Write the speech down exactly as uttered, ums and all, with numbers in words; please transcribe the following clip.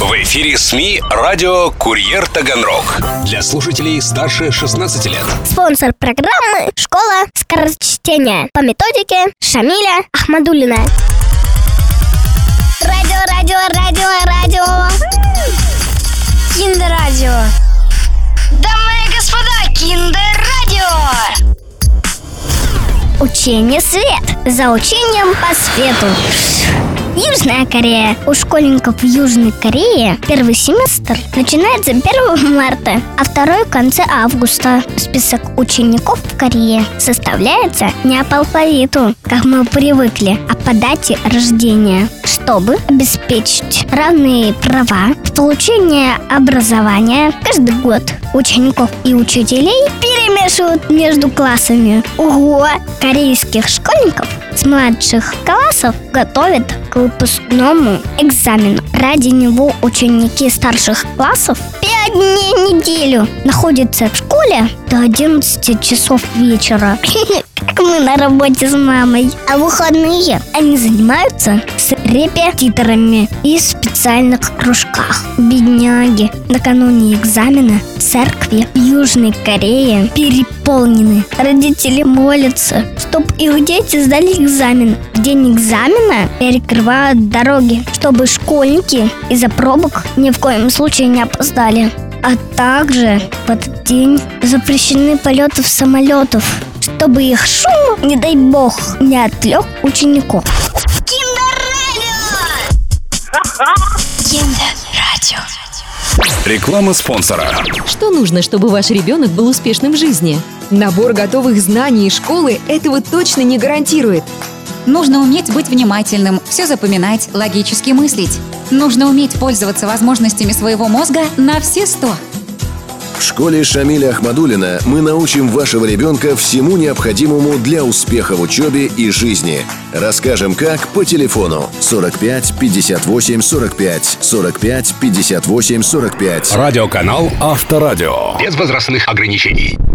В эфире СМИ радио «Курьер Таганрог». Для слушателей старше шестнадцати лет. Спонсор программы — школа скорочтения по методике Шамиля Ахмадуллина. Радио, радио, радио, радио. Киндер-радио. Дамы и господа, Киндер-радио. Учение свет. За учением по свету. Южная Корея. У школьников в Южной Корее первый семестр начинается первого марта, а второй в конце августа. Список учеников в Корее составляется не по алфавиту, как мы привыкли, а по дате рождения, чтобы обеспечить равные права в получении образования. Каждый год учеников и учителей перемешивают между классами. Ого! Корейских школьников с младших классов готовят к выпускному экзамену. Ради него ученики старших классов пять дней в неделю находятся в школе до одиннадцати часов вечера. Как мы на работе с мамой. А в выходные они занимаются с репетиторами и в специальных кружках. Бедняги. Накануне экзамена церкви в Южной Корее переполнены. Родители молятся, чтоб их дети сдали экзамен. В день экзамена перекрывают дороги, чтобы школьники из-за пробок ни в коем случае не опоздали. А также в этот день запрещены полеты самолетов, чтобы их шум, не дай бог, не отвлек учеников. Киндер-радио! Киндер-радио. Реклама спонсора. Что нужно, чтобы ваш ребенок был успешным в жизни? Набор готовых знаний из школы этого точно не гарантирует. Нужно уметь быть внимательным, все запоминать, логически мыслить. Нужно уметь пользоваться возможностями своего мозга на все сто. В школе Шамиля Ахмадуллина мы научим вашего ребенка всему необходимому для успеха в учебе и жизни. Расскажем как по телефону сорок пять пятьдесят восемь сорок пять, сорок пять пятьдесят восемь сорок пять. Радиоканал Авторадио. Без возрастных ограничений.